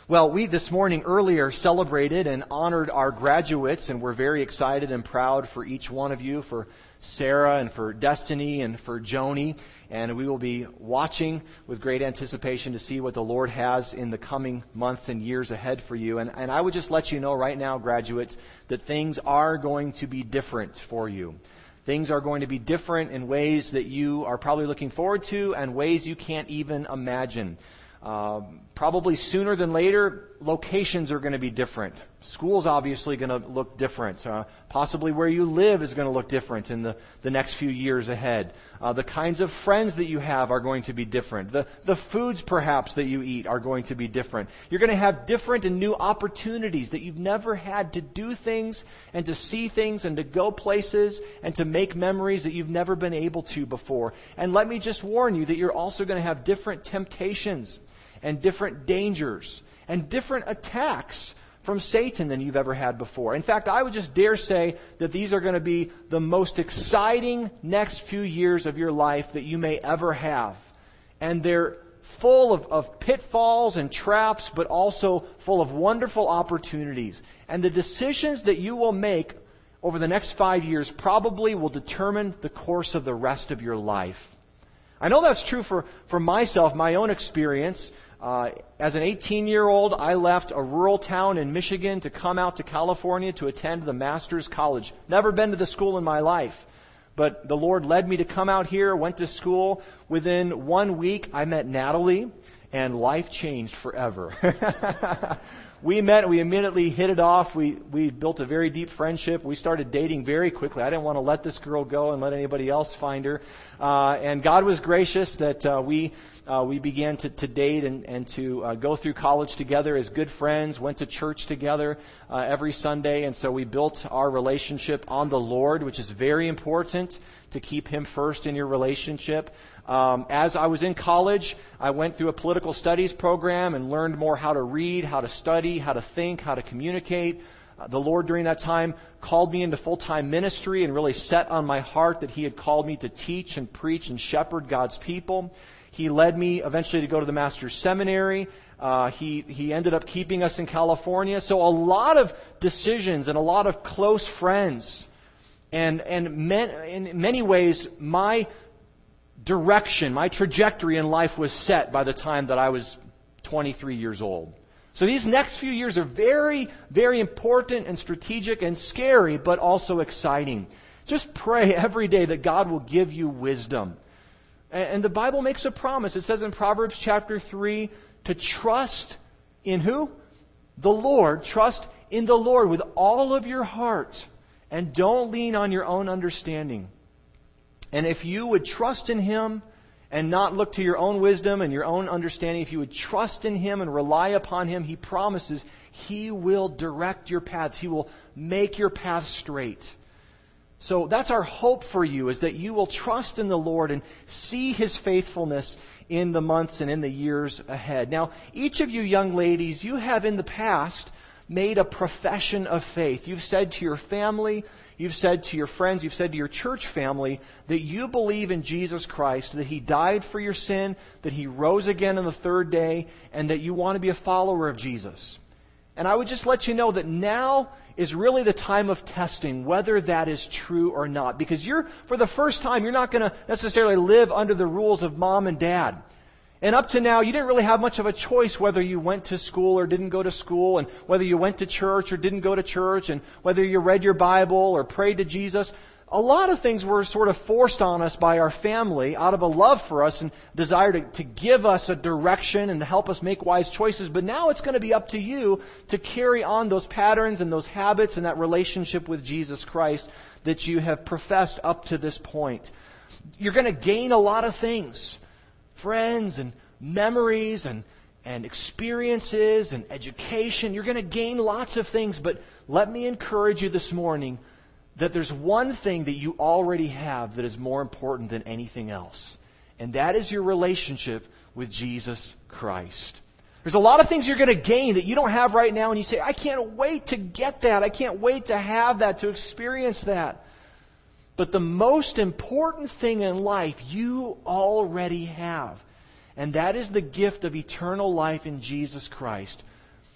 Well, we this morning earlier celebrated and honored our graduates, and we're very excited and proud for each one of you, for Sarah and for Destiny and for Joni. And we will be watching with great anticipation to see what the Lord has in the coming months and years ahead for you. And I would just let you know right now, graduates, that things are going to be different for you. Things are going to be different in ways that you are probably looking forward to and ways you can't even imagine. Probably sooner than later, locations are going to be different. School's obviously going to look different. Possibly where you live is going to look different in the next few years ahead. The kinds of friends that you have are going to be different. The foods perhaps that you eat are going to be different. You're going to have different and new opportunities that you've never had to do things and to see things and to go places and to make memories that you've never been able to before. And let me just warn you that you're also going to have different temptations and different dangers and different attacks from Satan than you've ever had before. In fact, I would just dare say that these are going to be the most exciting next few years of your life that you may ever have. And they're full of pitfalls and traps, but also full of wonderful opportunities. And the decisions that you will make over the next 5 years probably will determine the course of the rest of your life. I know that's true for myself, my own experience. As an 18-year-old, I left a rural town in Michigan to come out to California to attend the Master's College. Never been to the school in my life. But the Lord led me to come out here, went to school. Within 1 week, I met Natalie, and life changed forever. We met, we immediately hit it off. We built a very deep friendship. We started dating very quickly. I didn't want to let this girl go and let anybody else find her. And God was gracious that we began to date and to go through college together as good friends, went to church together every Sunday. And so we built our relationship on the Lord, which is very important to keep Him first in your relationship. As I was in college, I went through a political studies program and learned more how to read, how to study, how to think, how to communicate. The Lord during that time called me into full-time ministry and really set on my heart that He had called me to teach and preach and shepherd God's people. He led me eventually to go to the Master's Seminary. He ended up keeping us in California. So a lot of decisions and a lot of close friends. And in many ways, my direction, my trajectory in life was set by the time that I was 23 years old. So these next few years are very, very important and strategic and scary, but also exciting. Just pray every day that God will give you wisdom. And the Bible makes a promise. It says in Proverbs chapter 3 to trust in who? The Lord. Trust in the Lord with all of your heart. And don't lean on your own understanding. And if you would trust in Him and not look to your own wisdom and your own understanding, if you would trust in Him and rely upon Him, He promises He will direct your paths. He will make your path straight. So that's our hope for you, is that you will trust in the Lord and see His faithfulness in the months and in the years ahead. Now, each of you young ladies, you have in the past made a profession of faith. You've said to your family, you've said to your friends, you've said to your church family that you believe in Jesus Christ, that He died for your sin, that He rose again on the third day, and that you want to be a follower of Jesus. And I would just let you know that now is really the time of testing whether that is true or not. Because for the first time, you're not going to necessarily live under the rules of mom and dad. And up to now, you didn't really have much of a choice whether you went to school or didn't go to school, and whether you went to church or didn't go to church, and whether you read your Bible or prayed to Jesus. A lot of things were sort of forced on us by our family out of a love for us and desire to give us a direction and to help us make wise choices. But now it's going to be up to you to carry on those patterns and those habits and that relationship with Jesus Christ that you have professed up to this point. You're going to gain a lot of things. Friends and memories and experiences and education. You're going to gain lots of things, but let me encourage you this morning that there's one thing that you already have that is more important than anything else. And that is your relationship with Jesus Christ. There's a lot of things you're going to gain that you don't have right now, and you say, I can't wait to get that. I can't wait to have that, to experience that. But the most important thing in life you already have. And that is the gift of eternal life in Jesus Christ.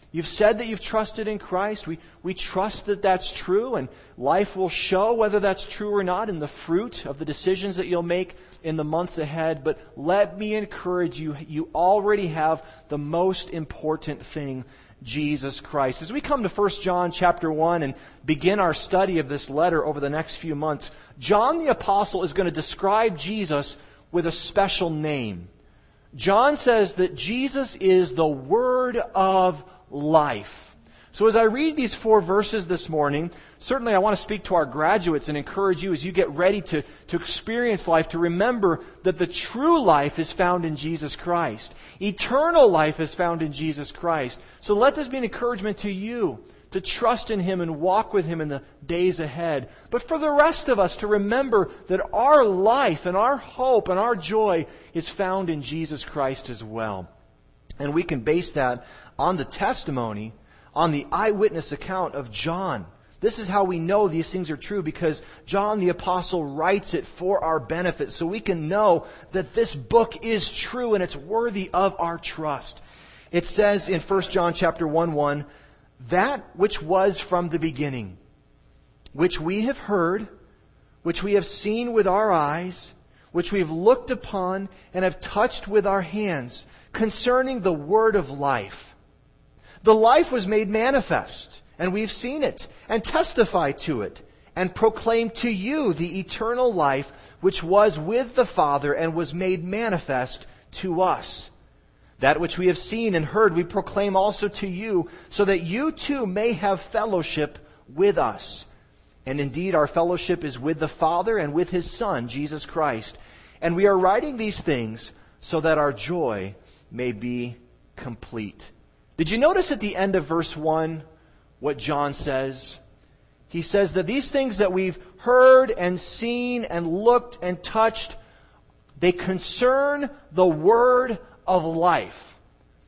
You've said that you've trusted in Christ. We trust that that's true, and life will show whether that's true or not in the fruit of the decisions that you'll make in the months ahead. But let me encourage you, you already have the most important thing, Jesus Christ. As we come to 1 John chapter 1 and begin our study of this letter over the next few months, John the Apostle is going to describe Jesus with a special name. John says that Jesus is the Word of life. So as I read these 4 verses this morning, certainly I want to speak to our graduates and encourage you as you get ready to experience life to remember that the true life is found in Jesus Christ. Eternal life is found in Jesus Christ. So let this be an encouragement to you to trust in Him and walk with Him in the days ahead. But for the rest of us to remember that our life and our hope and our joy is found in Jesus Christ as well. And we can base that on the testimony, on the eyewitness account of John. This is how we know these things are true, because John the Apostle writes it for our benefit, so we can know that this book is true and it's worthy of our trust. It says in 1 John chapter 1:1, that which was from the beginning, which we have heard, which we have seen with our eyes, which we have looked upon and have touched with our hands, concerning the word of life. The life was made manifest, and we've seen it, and testify to it, and proclaim to you the eternal life which was with the Father and was made manifest to us. That which we have seen and heard we proclaim also to you, so that you too may have fellowship with us. And indeed our fellowship is with the Father and with His Son, Jesus Christ. And we are writing these things so that our joy may be complete. Did you notice at the end of verse 1 what John says? He says that these things that we've heard and seen and looked and touched, they concern the word of life.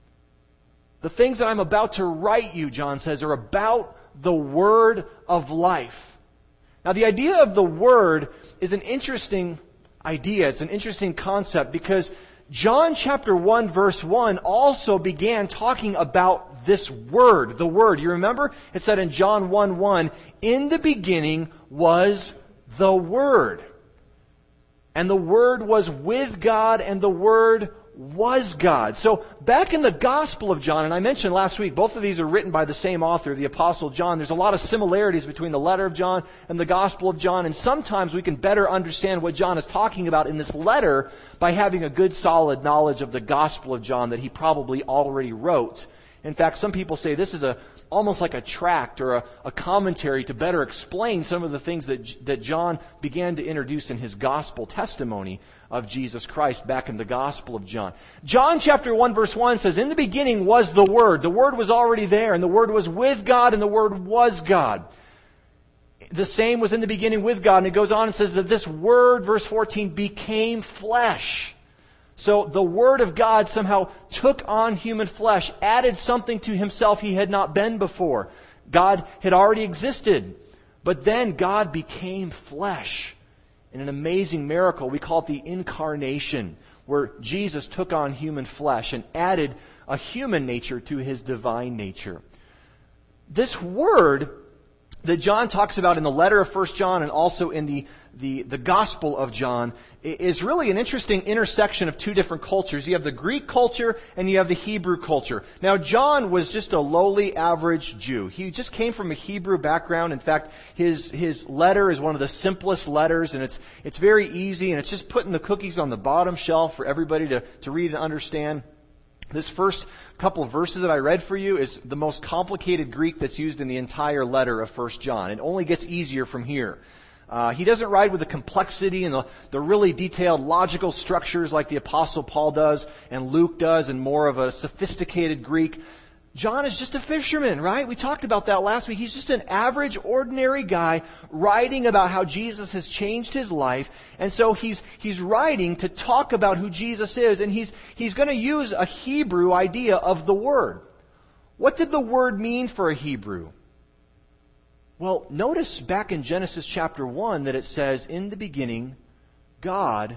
The things that I'm about to write you, John says, are about the word of life. Now, the idea of the word is an interesting idea. It's an interesting concept, because John chapter 1 verse 1 also began talking about this word, the word. You remember? It said in John 1:1, in the beginning was the Word. And the Word was with God, and the Word was God. So back in the Gospel of John, and I mentioned last week, both of these are written by the same author, the Apostle John. There's a lot of similarities between the letter of John and the Gospel of John, and sometimes we can better understand what John is talking about in this letter by having a good solid knowledge of the Gospel of John that he probably already wrote. In fact, some people say this is almost like a tract or a commentary to better explain some of the things that John began to introduce in his gospel testimony of Jesus Christ back in the Gospel of John. John chapter 1 verse 1 says, in the beginning was the Word. The Word was already there, and the Word was with God, and the Word was God. The same was in the beginning with God. And it goes on and says that this Word, verse 14, became flesh. So the Word of God somehow took on human flesh, added something to Himself He had not been before. God had already existed, but then God became flesh in an amazing miracle. We call it the incarnation, where Jesus took on human flesh and added a human nature to His divine nature. This Word that John talks about in the letter of 1 John and also in the Gospel of John is really an interesting intersection of two different cultures. You have the Greek culture and you have the Hebrew culture. Now, John was just a lowly, average Jew. He just came from a Hebrew background. In fact, his letter is one of the simplest letters, and it's very easy, and it's just putting the cookies on the bottom shelf for everybody to read and understand. This first couple of verses that I read for you is the most complicated Greek that's used in the entire letter of 1 John. It only gets easier from here. He doesn't write with the complexity and the really detailed logical structures like the Apostle Paul does and Luke does, and more of a sophisticated Greek. John is just a fisherman, right? We talked about that last week. He's just an average, ordinary guy writing about how Jesus has changed his life. And so he's writing to talk about who Jesus is, and he's going to use a Hebrew idea of the Word. What did the Word mean for a Hebrew? Well, notice back in Genesis chapter 1 that it says, in the beginning, God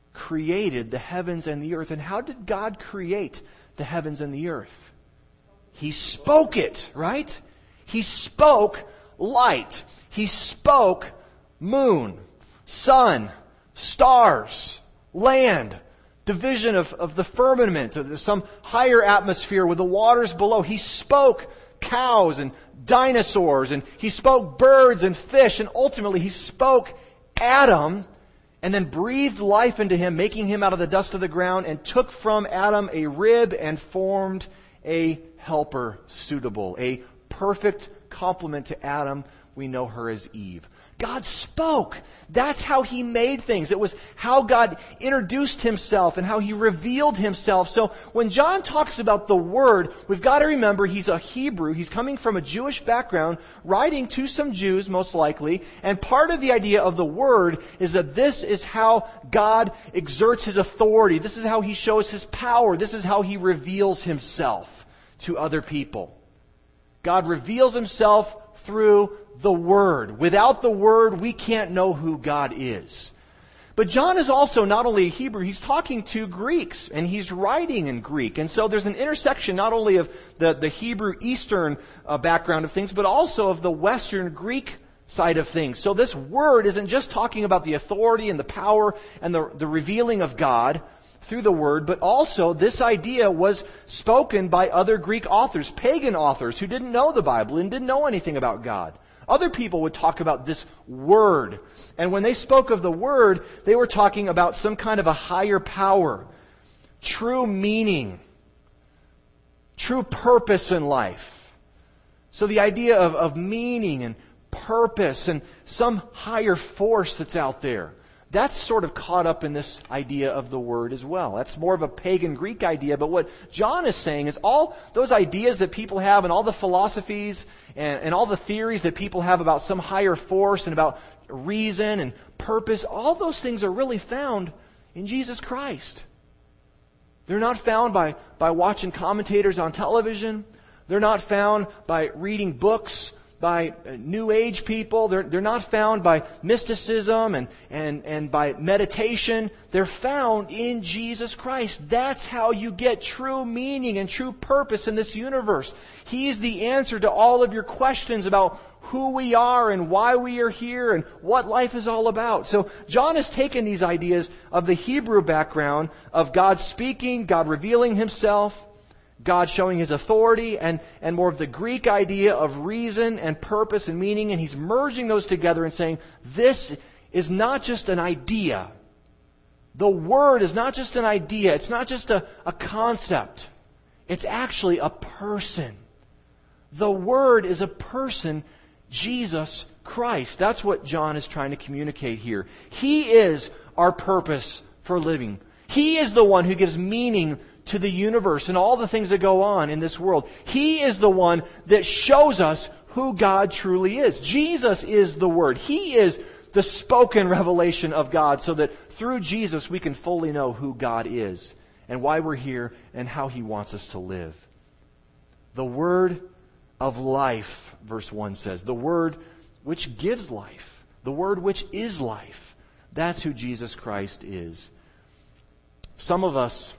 created the heavens and the earth. And how did God create the heavens and the earth? He spoke it, right? He spoke light. He spoke moon, sun, stars, land, division of the firmament, of some higher atmosphere with the waters below. He spoke cows and dinosaurs, and He spoke birds and fish, and ultimately He spoke Adam, and then breathed life into him, making him out of the dust of the ground, and took from Adam a rib and formed a helper suitable, a perfect complement to Adam. We know her as Eve. God spoke. That's how He made things. It was how God introduced Himself and how He revealed Himself. So when John talks about the Word, we've got to remember he's a Hebrew. He's coming from a Jewish background, writing to some Jews most likely. And part of the idea of the Word is that this is how God exerts His authority. This is how He shows His power. This is how He reveals Himself to other people. God reveals Himself through the Word. Without the Word, we can't know who God is. But John is also not only a Hebrew, he's talking to Greeks, and he's writing in Greek. And so there's an intersection not only of the Hebrew Eastern background of things, but also of the Western Greek side of things. So this Word isn't just talking about the authority and the power and the revealing of God through the Word, but also this idea was spoken by other Greek authors, pagan authors who didn't know the Bible and didn't know anything about God. Other people would talk about this Word. And when they spoke of the Word, they were talking about some kind of a higher power, true meaning, true purpose in life. So the idea of meaning and purpose and some higher force that's out there, that's sort of caught up in this idea of the Word as well. That's more of a pagan Greek idea. But what John is saying is all those ideas that people have and all the philosophies and all the theories that people have about some higher force and about reason and purpose, all those things are really found in Jesus Christ. They're not found by watching commentators on television. They're not found by reading books by New Age people. They're not found by mysticism and by meditation. They're found in Jesus Christ. That's how you get true meaning and true purpose in this universe. He is the answer to all of your questions about who we are and why we are here and what life is all about. So John has taken these ideas of the Hebrew background of God speaking, God revealing Himself, God showing His authority, and more of the Greek idea of reason and purpose and meaning, and He's merging those together and saying, this is not just an idea. The Word is not just an idea. It's not just a concept. It's actually a person. The Word is a person, Jesus Christ. That's what John is trying to communicate here. He is our purpose for living. He is the one who gives meaning to the universe and all the things that go on in this world. He is the one that shows us who God truly is. Jesus is the Word. He is the spoken revelation of God, so that through Jesus we can fully know who God is and why we're here and how He wants us to live. The Word of life, verse 1 says. The Word which gives life. The Word which is life. That's who Jesus Christ is. Some of us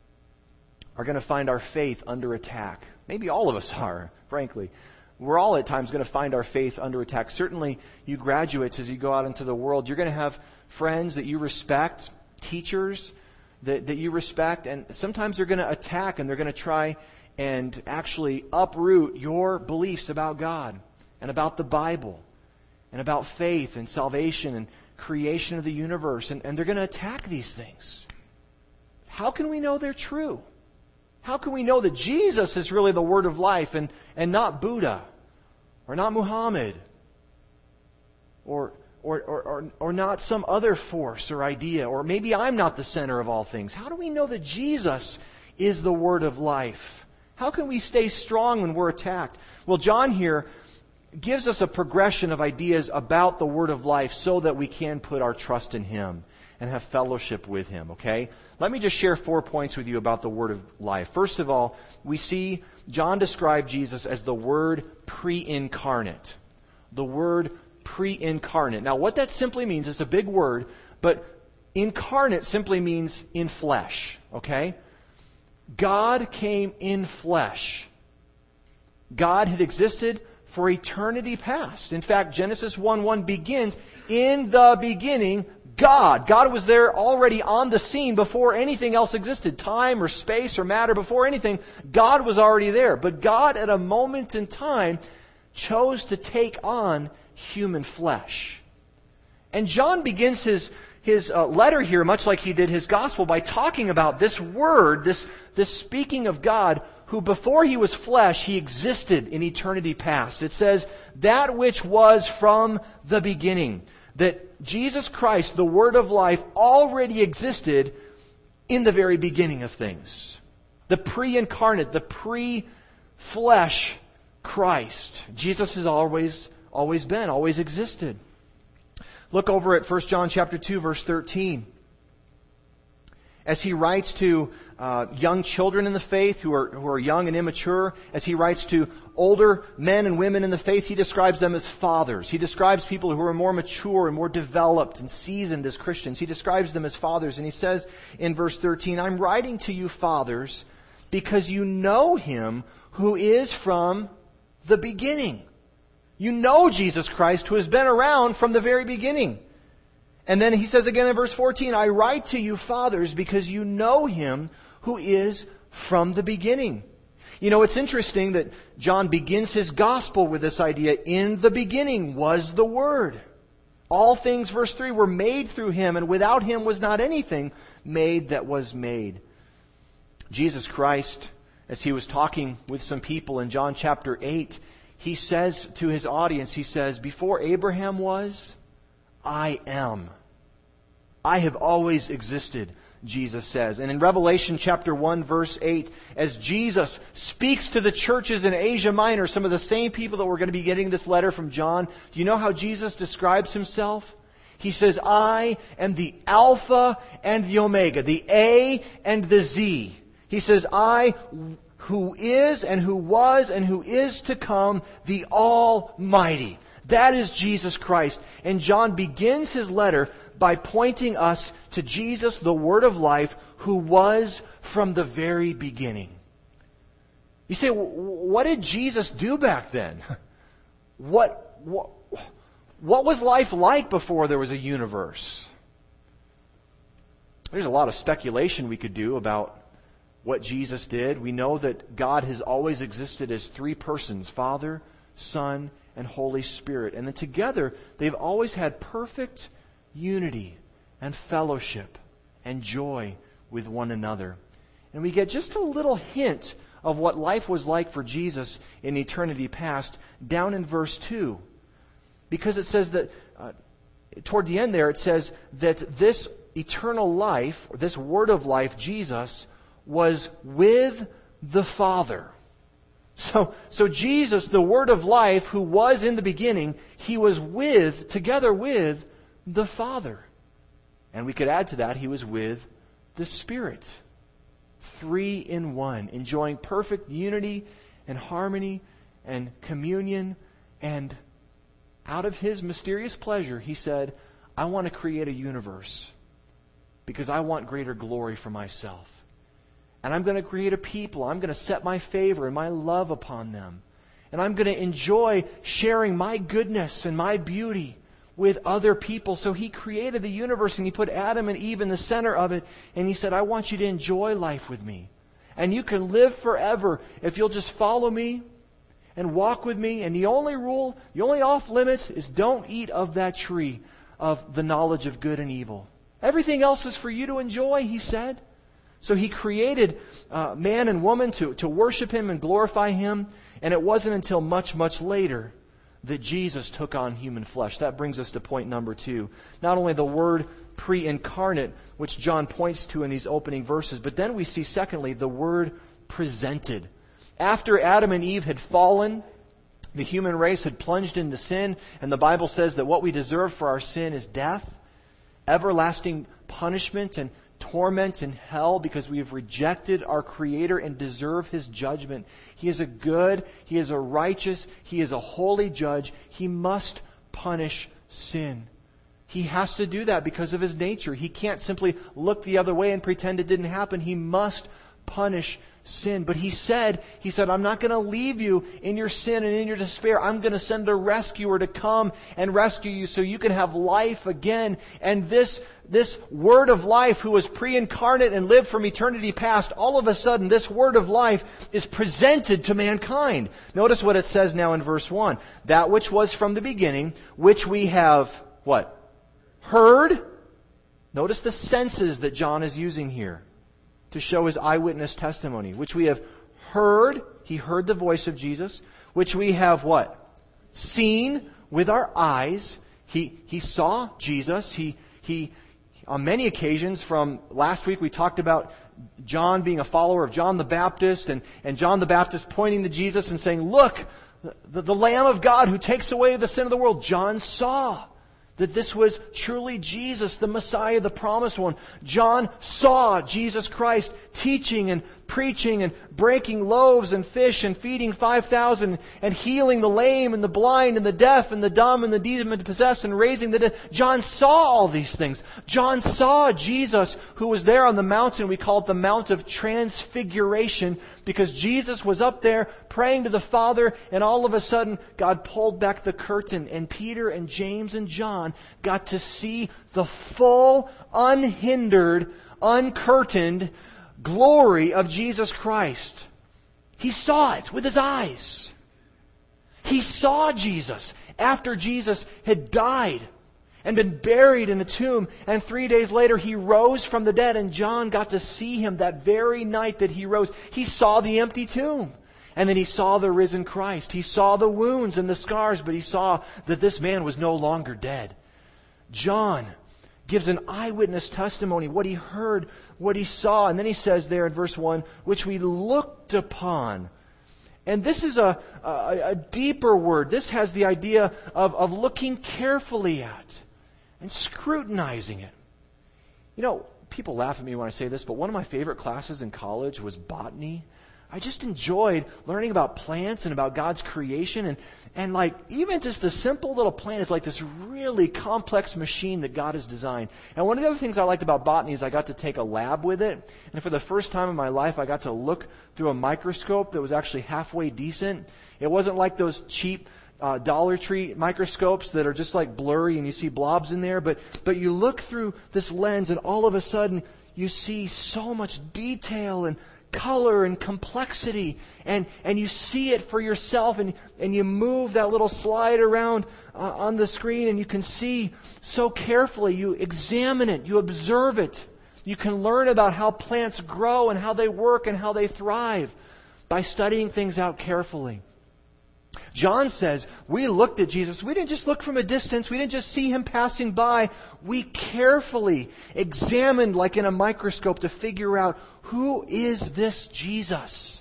are going to find our faith under attack. Maybe all of us are, frankly. We're all at times going to find our faith under attack. Certainly, you graduates, as you go out into the world, you're going to have friends that you respect, teachers that you respect, and sometimes they're going to attack and they're going to try and actually uproot your beliefs about God and about the Bible and about faith and salvation and creation of the universe. And they're going to attack these things. How can we know they're true? How can we know that Jesus is really the Word of life and not Buddha or not Muhammad or not some other force or idea, or maybe I'm not the center of all things? How do we know that Jesus is the Word of life? How can we stay strong when we're attacked? Well, John here gives us a progression of ideas about the Word of life so that we can put our trust in Him and have fellowship with Him, okay? Let me just share 4 points with you about the Word of life. First of all, we see John describe Jesus as the Word pre-incarnate. The Word pre-incarnate. Now, what that simply means, it's a big word, but incarnate simply means in flesh, okay? God came in flesh God had existed for eternity past. In fact, Genesis 1:1 begins, in the beginning, God. God was there already on the scene before anything else existed. Time or space or matter, before anything, God was already there. But God, at a moment in time, chose to take on human flesh. And John begins his letter here, much like he did his gospel, by talking about this word, this speaking of God, who before he was flesh, he existed in eternity past. It says, that which was from the beginning. That Jesus Christ, the Word of life, already existed in the very beginning of things. The pre-incarnate, the pre-flesh Christ. Jesus has always been, always existed. Look over at 1 John chapter 2, verse 13. As he writes to young children in the faith who are young and immature, as he writes to older men and women in the faith, he describes them as fathers. He describes people who are more mature and more developed and seasoned as Christians. He describes them as fathers. And he says in verse 13, I'm writing to you, fathers, because you know him who is from the beginning. You know Jesus Christ, who has been around from the very beginning. And then he says again in verse 14, I write to you, fathers, because you know him who is from the beginning. You know, it's interesting that John begins his gospel with this idea, in the beginning was the Word. All things, verse 3, were made through him, and without him was not anything made that was made. Jesus Christ, as he was talking with some people in John chapter 8, he says to his audience, he says, before Abraham was, I am. I have always existed, Jesus says. And in Revelation chapter 1, verse 8, as Jesus speaks to the churches in Asia Minor, some of the same people that we're going to be getting this letter from John, do you know how Jesus describes himself? He says, I am the Alpha and the Omega, the A and the Z. He says, I who is and who was and who is to come, the Almighty. That is Jesus Christ. And John begins his letter by pointing us to Jesus, the Word of life, who was from the very beginning. You say, what did Jesus do back then? What was life like before there was a universe? There's a lot of speculation we could do about what Jesus did. We know that God has always existed as three persons, Father, Son, and Holy Spirit. And then together, they've always had perfect unity and fellowship and joy with one another. And we get just a little hint of what life was like for Jesus in eternity past down in verse 2. Because it says that, toward the end there, it says that this eternal life, or this Word of life, Jesus, was with the Father. So Jesus, the Word of life, who was in the beginning, he was together with the Father. And we could add to that, he was with the Spirit. 3 in 1, enjoying perfect unity and harmony and communion. And out of his mysterious pleasure, he said, I want to create a universe because I want greater glory for myself. And I'm going to create a people. I'm going to set my favor and my love upon them. And I'm going to enjoy sharing my goodness and my beauty with other people. So he created the universe and he put Adam and Eve in the center of it. And he said, I want you to enjoy life with me. And you can live forever if you'll just follow me and walk with me. And the only rule, the only off limits is don't eat of that tree of the knowledge of good and evil. Everything else is for you to enjoy, he said. So he created man and woman to worship him and glorify him. And it wasn't until much, much later that Jesus took on human flesh. That brings us to point number 2. Not only the word pre-incarnate, which John points to in these opening verses, but then we see, secondly, the word presented. After Adam and Eve had fallen, the human race had plunged into sin, and the Bible says that what we deserve for our sin is death, everlasting punishment, and torment in hell because we have rejected our Creator and deserve His judgment. He is a good, He is a righteous, He is a holy judge. He must punish sin. He has to do that because of His nature. He can't simply look the other way and pretend it didn't happen. He must punish sin. But He said, I'm not going to leave you in your sin and in your despair. I'm going to send a rescuer to come and rescue you so you can have life again. And this Word of life, who was pre-incarnate and lived from eternity past, all of a sudden this Word of life is presented to mankind. Notice what it says now in verse 1. That which was from the beginning, which we have, what? Heard. Notice the senses that John is using here to show his eyewitness testimony. Which we have heard. He heard the voice of Jesus. Which we have what? Seen with our eyes. He saw Jesus. He on many occasions, from last week we talked about John being a follower of John the Baptist, and John the Baptist pointing to Jesus and saying, look, the Lamb of God who takes away the sin of the world. John saw that this was truly Jesus, the Messiah, the promised one. John saw Jesus Christ teaching and preaching and breaking loaves and fish and feeding 5,000 and healing the lame and the blind and the deaf and the dumb and the demon-possessed and raising the dead. John saw all these things. John saw Jesus who was there on the mountain. We call it the Mount of Transfiguration because Jesus was up there praying to the Father, and all of a sudden God pulled back the curtain, and Peter and James and John got to see the full, unhindered, uncurtained glory of Jesus Christ. He saw it with his eyes. He saw Jesus after Jesus had died and been buried in a tomb, and 3 days later He rose from the dead, and John got to see Him that very night that He rose. He saw the empty tomb. And then he saw the risen Christ. He saw the wounds and the scars, but he saw that this man was no longer dead. John gives an eyewitness testimony, what he heard, what he saw. And then he says there in verse 1, which we looked upon. And this is a deeper word. This has the idea of looking carefully at and scrutinizing it. You know, people laugh at me when I say this, but one of my favorite classes in college was botany. I just enjoyed learning about plants and about God's creation, and like even just the simple little plant is like this really complex machine that God has designed. And one of the other things I liked about botany is I got to take a lab with it, and for the first time in my life I got to look through a microscope that was actually halfway decent. It wasn't like those cheap Dollar Tree microscopes that are just like blurry and you see blobs in there, but you look through this lens and all of a sudden you see so much detail and color and complexity, and you see it for yourself, and you move that little slide around on the screen, and you can see so carefully. You examine it, you observe it. You can learn about how plants grow and how they work and how they thrive by studying things out carefully. John says, we looked at Jesus. We didn't just look from a distance. We didn't just see Him passing by. We carefully examined, like in a microscope, to figure out, who is this Jesus?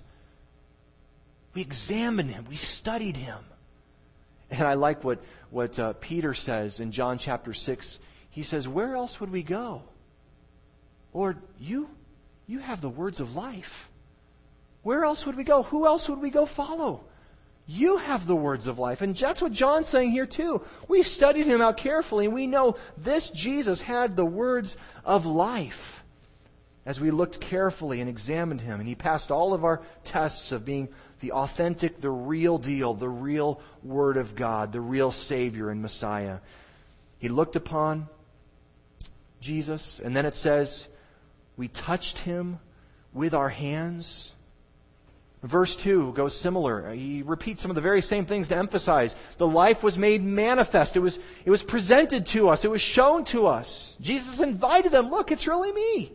We examined Him. We studied Him. And I like what Peter says in John chapter 6. He says, where else would we go? Lord, you have the words of life. Where else would we go? Who else would we go follow? You have the words of life. And that's what John's saying here too. We studied Him out carefully, and we know this Jesus had the words of life as we looked carefully and examined Him. And He passed all of our tests of being the authentic, the real deal, the real Word of God, the real Savior and Messiah. He looked upon Jesus, and then it says, we touched Him with our hands. Verse 2 goes similar. He repeats some of the very same things to emphasize. The life was made manifest. It was presented to us. It was shown to us. Jesus invited them. Look, it's really me.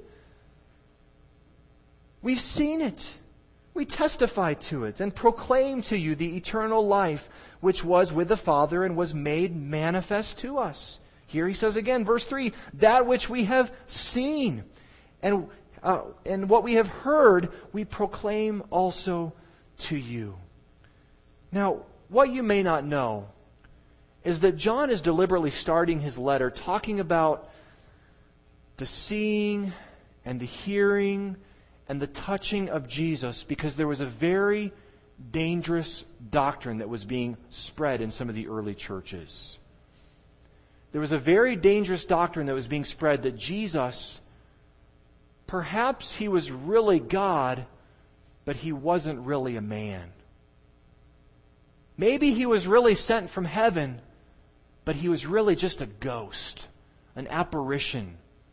We've seen it. We testify to it and proclaim to you the eternal life which was with the Father and was made manifest to us. Here he says again, verse 3, that which we have seen and what we have heard, we proclaim also to you. Now, what you may not know is that John is deliberately starting his letter talking about the seeing and the hearing and the touching of Jesus, because there was a very dangerous doctrine that was being spread in some of the early churches. There was a very dangerous doctrine that was being spread that Jesus, perhaps He was really God, but he wasn't really a man. Maybe he was really sent from heaven, but he was really just a ghost, an apparition.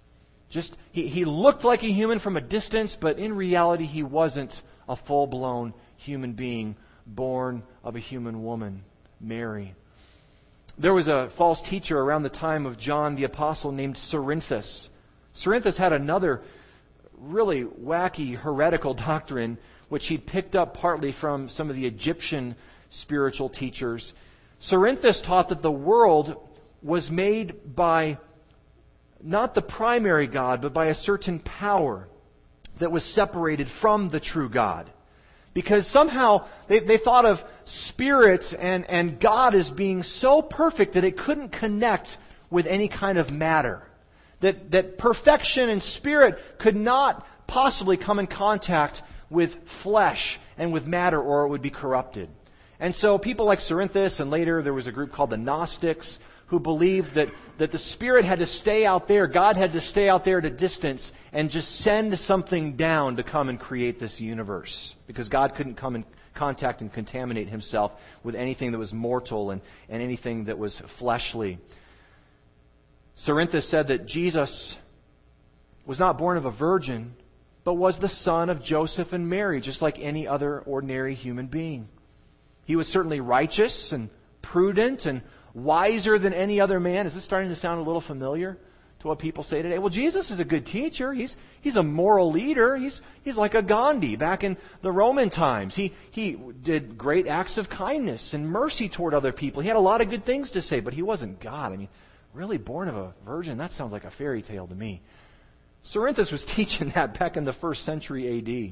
He looked like a human from a distance, but in reality he wasn't a full-blown human being born of a human woman, Mary. There was a false teacher around the time of John the Apostle named Cerinthus. Cerinthus had another really wacky heretical doctrine which he'd picked up partly from some of the Egyptian spiritual teachers. Cerinthus taught that the world was made by not the primary God, but by a certain power that was separated from the true God. Because somehow they thought of spirit and God as being so perfect that it couldn't connect with any kind of matter. That perfection and spirit could not possibly come in contact with flesh and with matter, or it would be corrupted. And so people like Cerinthus, and later there was a group called the Gnostics, who believed that the Spirit had to stay out there, God had to stay out there at a distance and just send something down to come and create this universe. Because God couldn't come in contact and contaminate Himself with anything that was mortal and anything that was fleshly. Cerinthus said that Jesus was not born of a virgin, but was the son of Joseph and Mary, just like any other ordinary human being. He was certainly righteous and prudent and wiser than any other man. Is this starting to sound a little familiar to what people say today? Well, Jesus is a good teacher. He's a moral leader. He's like a Gandhi back in the Roman times. He did great acts of kindness and mercy toward other people. He had a lot of good things to say, but he wasn't God. I mean, really born of a virgin? That sounds like a fairy tale to me. Cerinthus was teaching that back in the 1st century A.D.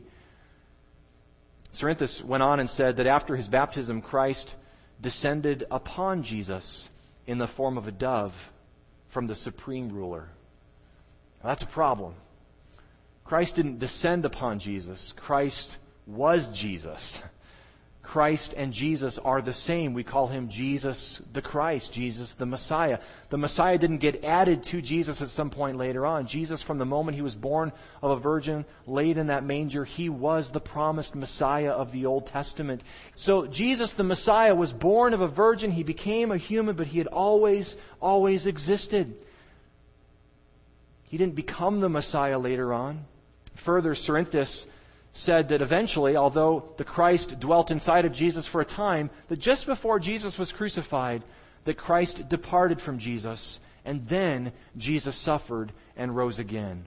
Cerinthus went on and said that after his baptism, Christ descended upon Jesus in the form of a dove from the supreme ruler. Now, that's a problem. Christ didn't descend upon Jesus. Christ was Jesus. Christ and Jesus are the same. We call Him Jesus the Christ, Jesus the Messiah. The Messiah didn't get added to Jesus at some point later on. Jesus, from the moment He was born of a virgin, laid in that manger, He was the promised Messiah of the Old Testament. So Jesus the Messiah was born of a virgin. He became a human, but He had always existed. He didn't become the Messiah later on. Further, Cerinthus said that eventually, although the Christ dwelt inside of Jesus for a time, that just before Jesus was crucified, that Christ departed from Jesus, and then Jesus suffered and rose again.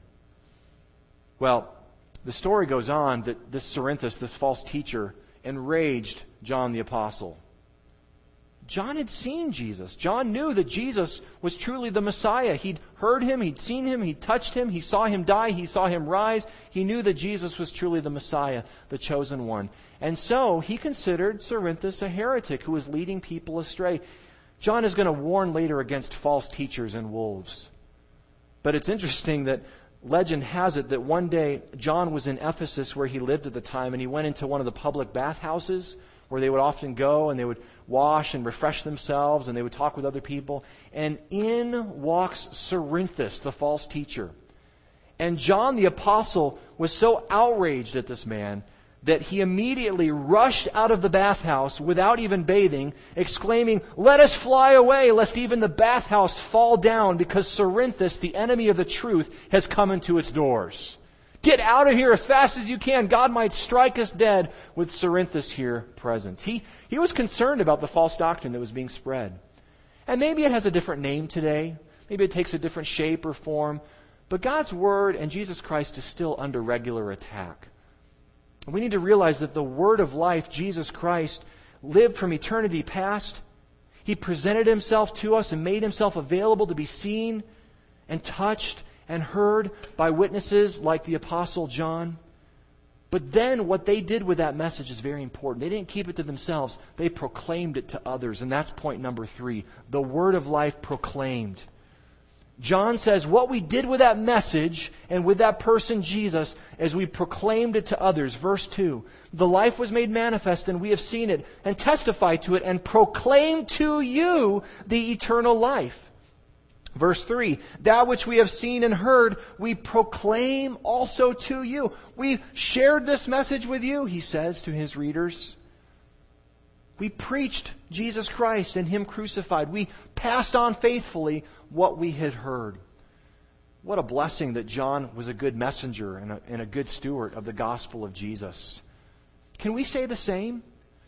Well, the story goes on that this Cerinthus, this false teacher, enraged John the Apostle. John had seen Jesus. John knew that Jesus was truly the Messiah. He'd heard Him, he'd seen Him, he'd touched Him, he saw Him die, he saw Him rise. He knew that Jesus was truly the Messiah, the chosen one. And so he considered Cerinthus a heretic who was leading people astray. John is going to warn later against false teachers and wolves. But it's interesting that legend has it that one day John was in Ephesus, where he lived at the time, and he went into one of the public bathhouses where they would often go and they would wash and refresh themselves and they would talk with other people. And in walks Cerinthus, the false teacher. And John the Apostle was so outraged at this man that he immediately rushed out of the bathhouse without even bathing, exclaiming, "Let us fly away, lest even the bathhouse fall down, because Cerinthus, the enemy of the truth, has come into its doors. Get out of here as fast as you can. God might strike us dead with Cerinthus here present." He was concerned about the false doctrine that was being spread. And maybe it has a different name today. Maybe it takes a different shape or form. But God's Word and Jesus Christ is still under regular attack. We need to realize that the Word of life, Jesus Christ, lived from eternity past. He presented Himself to us and made Himself available to be seen and touched and heard by witnesses like the Apostle John. But then what they did with that message is very important. They didn't keep it to themselves. They proclaimed it to others. And that's point number 3. The Word of life proclaimed. John says what we did with that message and with that person Jesus is we proclaimed it to others. Verse 2, "The life was made manifest, and we have seen it and testified to it and proclaimed to you the eternal life." Verse 3, that which we have seen and heard, we proclaim also to you. We shared this message with you, he says to his readers. We preached Jesus Christ and Him crucified. We passed on faithfully what we had heard. What a blessing that John was a good messenger and a good steward of the gospel of Jesus. Can we say the same?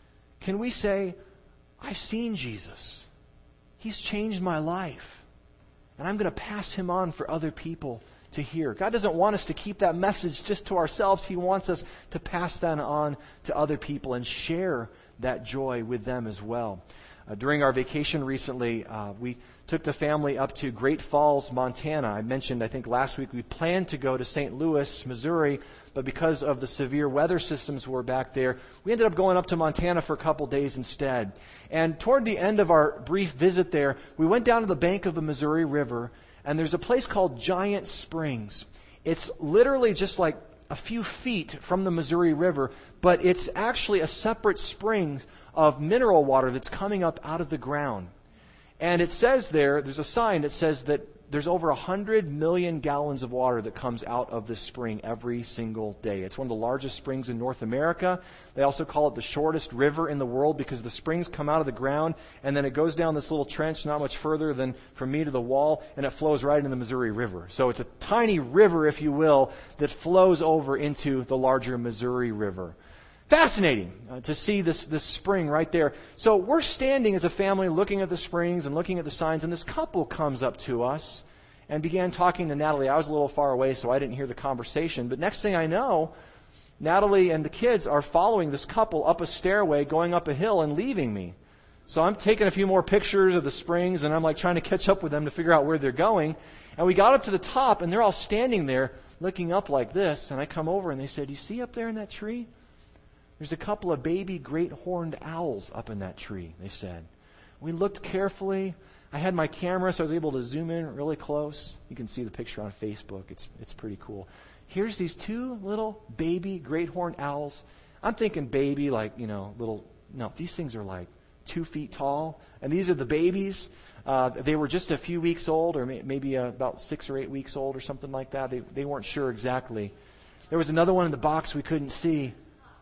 Can we say, I've seen Jesus. He's changed my life. And I'm going to pass Him on for other people to hear. God doesn't want us to keep that message just to ourselves. He wants us to pass that on to other people and share that joy with them as well. During our vacation recently, we took the family up to Great Falls, Montana. I mentioned, I think last week, we planned to go to St. Louis, Missouri, but because of the severe weather systems were back there, we ended up going up to Montana for a couple days instead. And toward the end of our brief visit there, we went down to the bank of the Missouri River, and there's a place called Giant Springs. It's literally just like a few feet from the Missouri River, but it's actually a separate spring of mineral water that's coming up out of the ground. And it says there's a sign that says that there's over 100 million gallons of water that comes out of this spring every single day. It's one of the largest springs in North America. They also call it the shortest river in the world because the springs come out of the ground and then it goes down this little trench not much further than from me to the wall, and it flows right into the Missouri River. So it's a tiny river, if you will, that flows over into the larger Missouri River. Fascinating to see this spring right there. So we're standing as a family looking at the springs and looking at the signs, and this couple comes up to us and began talking to Natalie. I was a little far away, so I didn't hear the conversation. But next thing I know, Natalie and the kids are following this couple up a stairway, going up a hill and leaving me. So I'm taking a few more pictures of the springs, and I'm like trying to catch up with them to figure out where they're going. And we got up to the top, and they're all standing there looking up like this. And I come over, and they said, "You see up there in that tree? There's a couple of baby great horned owls up in that tree," they said. We looked carefully. I had my camera, so I was able to zoom in really close. You can see the picture on Facebook. It's pretty cool. Here's these two little baby great horned owls. I'm thinking baby like, little. No, these things are like 2 feet tall. And these are the babies. They were just a few weeks old, or maybe about 6 or 8 weeks old or something like that. They weren't sure exactly. There was another one in the box we couldn't see.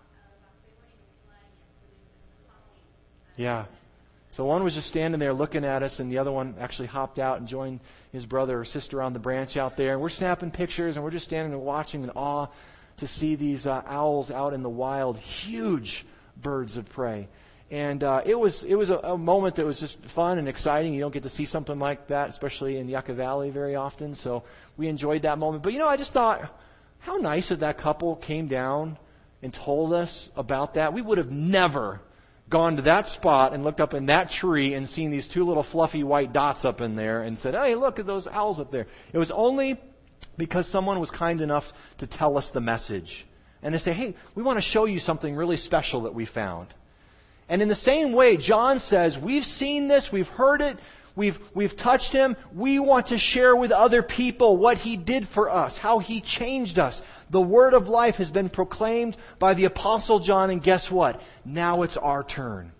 Yeah. So one was just standing there looking at us, and the other one actually hopped out and joined his brother or sister on the branch out there. And we're snapping pictures, and we're just standing and watching in awe to see these owls out in the wild, huge birds of prey. And it was a moment that was just fun and exciting. You don't get to see something like that, especially in Yucca Valley very often. So we enjoyed that moment. But I just thought, how nice that that couple came down and told us about that. We would have never gone to that spot and looked up in that tree and seen these two little fluffy white dots up in there and said, "Hey, look at those owls up there." It was only because someone was kind enough to tell us the message and to say, "Hey, we want to show you something really special that we found." And in the same way, John says, we've seen this, we've heard it, we've touched Him. We want to share with other people what He did for us, how He changed us. The word of life has been proclaimed by the Apostle John, and guess what? Now it's our turn.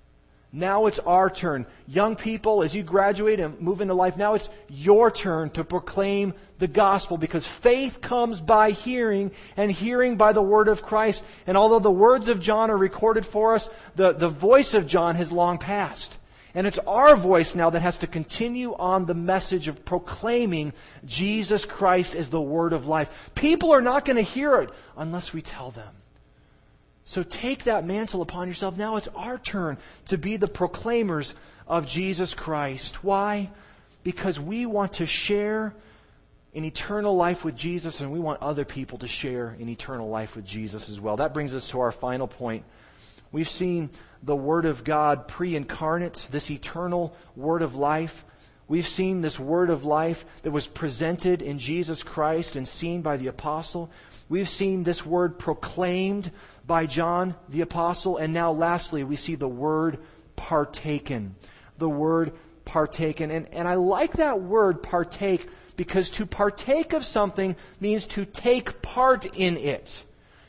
Now it's our turn. Young people, as you graduate and move into life, now it's your turn to proclaim the gospel, because faith comes by hearing, and hearing by the word of Christ. And although the words of John are recorded for us, the voice of John has long passed. And it's our voice now that has to continue on the message of proclaiming Jesus Christ as the word of life. People are not going to hear it unless we tell them. So take that mantle upon yourself. Now it's our turn to be the proclaimers of Jesus Christ. Why? Because we want to share in eternal life with Jesus, and we want other people to share in eternal life with Jesus as well. That brings us to our final point. We've seen the Word of God pre-incarnate, this eternal Word of life. We've seen this Word of life that was presented in Jesus Christ and seen by the Apostle. We've seen this Word proclaimed by John the Apostle. And now lastly, we see the Word partaken. The Word partaken. And I like that word partake, because to partake of something means to take part in it.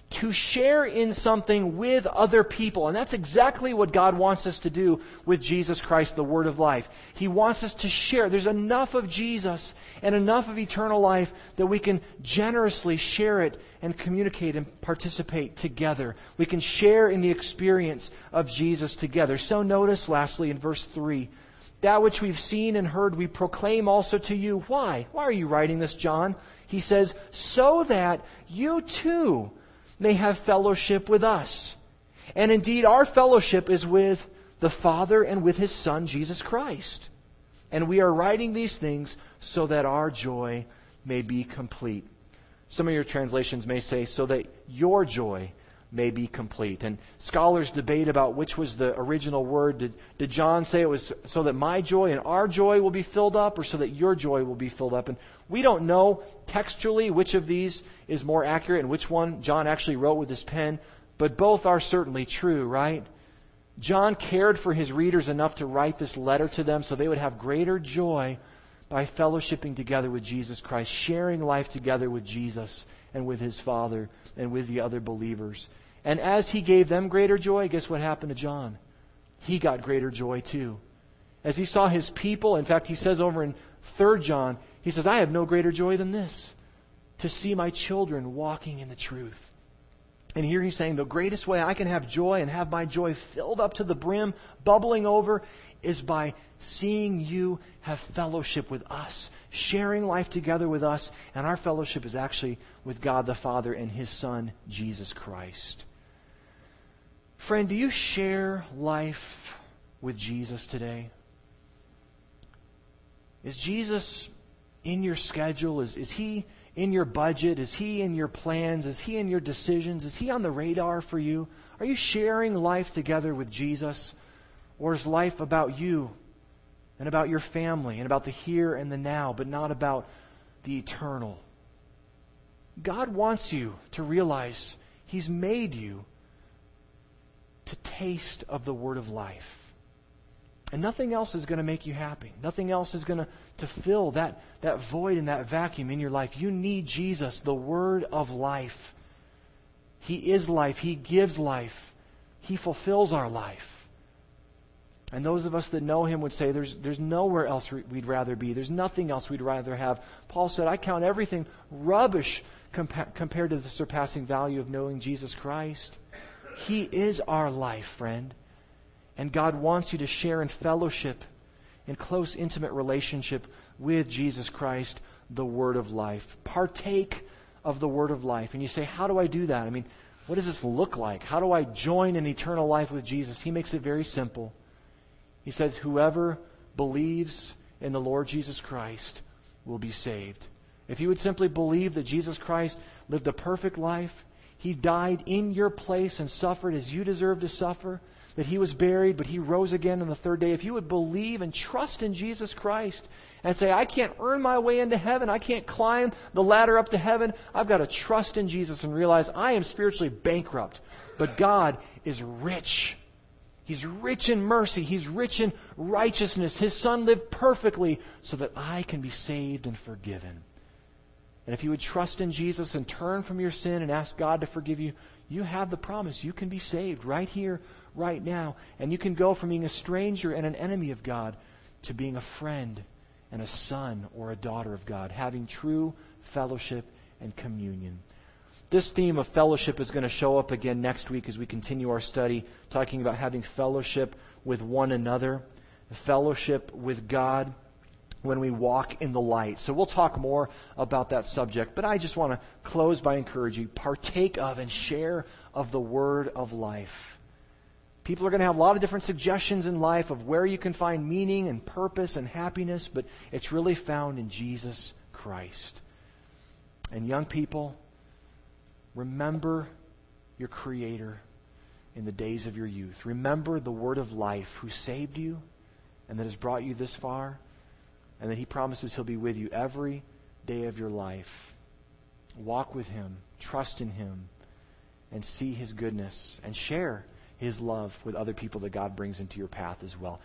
to share in something with other people. And that's exactly what God wants us to do with Jesus Christ, the Word of life. He wants us to share. There's enough of Jesus and enough of eternal life that we can generously share it and communicate and participate together. We can share in the experience of Jesus together. So notice, lastly, in verse 3, that which we've seen and heard we proclaim also to you. Why? Why are you writing this, John? He says, so that you too may have fellowship with us. And indeed, our fellowship is with the Father and with His Son, Jesus Christ. And we are writing these things so that our joy may be complete. Some of your translations may say, so that your joy may be complete. And scholars debate about which was the original word. Did John say it was so that my joy and our joy will be filled up, or so that your joy will be filled up? And we don't know textually which of these is more accurate and which one John actually wrote with his pen, but both are certainly true, right? John cared for his readers enough to write this letter to them so they would have greater joy by fellowshipping together with Jesus Christ, sharing life together with Jesus and with His Father and with the other believers. And as he gave them greater joy, guess what happened to John? He got greater joy too. As he saw his people, in fact, he says over in 3 John, he says, I have no greater joy than this, to see my children walking in the truth. And here he's saying the greatest way I can have joy and have my joy filled up to the brim, bubbling over, is by seeing you have fellowship with us, sharing life together with us. And our fellowship is actually with God the Father and His Son, Jesus Christ. Friend, do you share life with Jesus today? Is Jesus in your schedule? Is He in your budget? Is He in your plans? Is He in your decisions? Is He on the radar for you? Are you sharing life together with Jesus? Or is life about you and about your family and about the here and the now, but not about the eternal? God wants you to realize He's made you to taste of the Word of life. And nothing else is going to make you happy. Nothing else is going to fill that void and that vacuum in your life. You need Jesus, the Word of life. He is life. He gives life. He fulfills our life. And those of us that know Him would say there's nowhere else we'd rather be. There's nothing else we'd rather have. Paul said, I count everything rubbish compared to the surpassing value of knowing Jesus Christ. He is our life, friend. And God wants you to share in fellowship, in close, intimate relationship with Jesus Christ, the Word of life. Partake of the Word of life. And you say, how do I do that? I mean, what does this look like? How do I join in eternal life with Jesus? He makes it very simple. He says, whoever believes in the Lord Jesus Christ will be saved. If you would simply believe that Jesus Christ lived a perfect life, He died in your place and suffered as you deserve to suffer, that He was buried, but He rose again on the third day. If you would believe and trust in Jesus Christ and say, I can't earn my way into heaven, I can't climb the ladder up to heaven, I've got to trust in Jesus and realize I am spiritually bankrupt, but God is rich. He's rich in mercy. He's rich in righteousness. His Son lived perfectly so that I can be saved and forgiven. And if you would trust in Jesus and turn from your sin and ask God to forgive you, you have the promise. You can be saved right here, right now. And you can go from being a stranger and an enemy of God to being a friend and a son or a daughter of God, having true fellowship and communion. This theme of fellowship is going to show up again next week as we continue our study, talking about having fellowship with one another, fellowship with God when we walk in the light. So we'll talk more about that subject, but I just want to close by encouraging you, partake of and share of the Word of life. People are going to have a lot of different suggestions in life of where you can find meaning and purpose and happiness, but it's really found in Jesus Christ. And young people, remember your Creator in the days of your youth. Remember the Word of life who saved you and that has brought you this far, and that He promises He'll be with you every day of your life. Walk with Him, trust in Him, and see His goodness, and share His love with other people that God brings into your path as well.